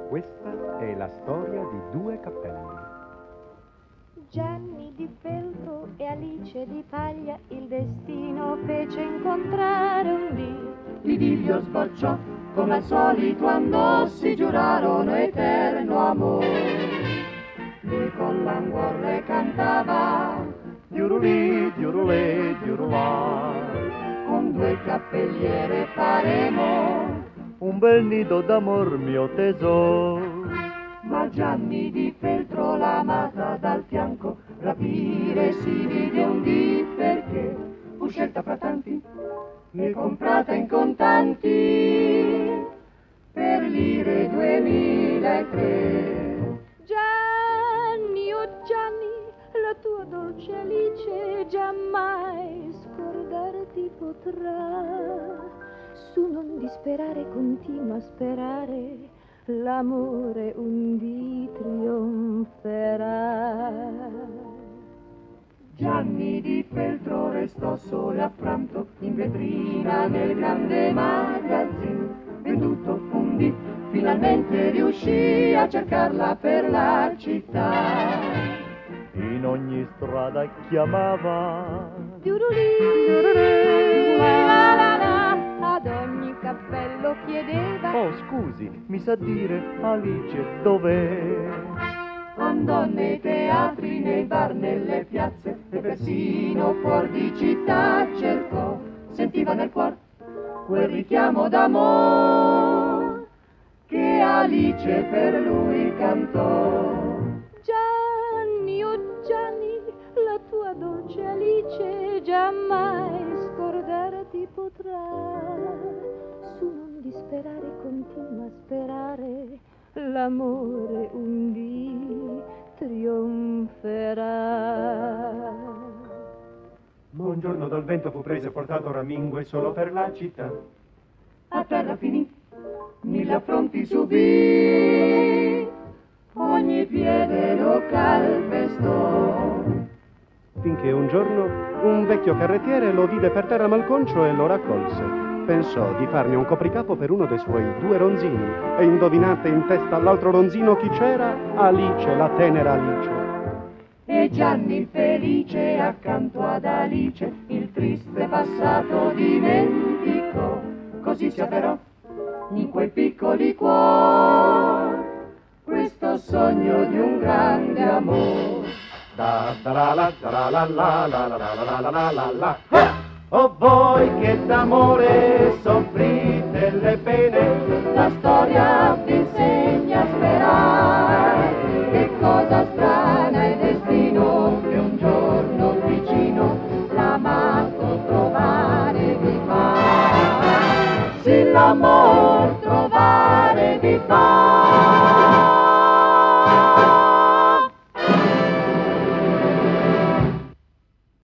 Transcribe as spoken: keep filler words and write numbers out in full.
Questa è la storia di due cappelli. Gianni di Feltro e Alice di Paglia il destino fece incontrare un dì. L'idillio sbocciò, come al solito andò, si giurarono eterno amore. Lui con languor cantava, diurulì, diurulè, diurulà. Con due cappelliere faremo un bel nido d'amor, mio tesoro. Ma Gianni di Feltro l'amata dal fianco rapire si vide un dì, perché fu scelta fra tanti e comprata in contanti per lire duemila e tre. Gianni, oh Gianni, la tua dolce Alice giammai scordarti potrà. Su, non disperare, continua a sperare, l'amore un dì trionferà. Gianni di Feltro restò solo e affranto in vetrina nel grande magazzino. Venduto un dì, finalmente riuscì a cercarla per la città. In ogni strada chiamava, Diurulì, la la la, ad ogni cappello chiedeva. oh scusi, mi sa dire Alice dov'è? Andò nei teatri, nei bar, nelle piazze e persino fuori di città cercò. Sentiva nel cuore quel richiamo d'amor che Alice per lui cantò. Gianni, oh Gianni, la tua dolce Alice giammai scordarti potrà. Su, non disperare, continua a sperare, l'amore un dì trionferà. Ma un giorno dal vento fu preso e portato ramingue solo per la città. A terra finì, mille affronti subì, ogni piede lo calpestò. Finché un giorno un vecchio carrettiere lo vide per terra malconcio e lo raccolse. Pensò di farne un copricapo per uno dei suoi due ronzini. E indovinate in testa all'altro ronzino chi c'era? Alice, la tenera Alice. E Gianni felice accanto ad Alice il triste passato dimenticò. Così si avverò in quei piccoli cuori questo sogno di un grande amore. Da da la la da la la la la la la la la la la. Oh voi che d'amore soffrite le pene, La storia vi insegna a sperare. Che cosa strana è destino che un giorno vicino l'amato trovare vi fa. Sì, l'amor trovare vi fa.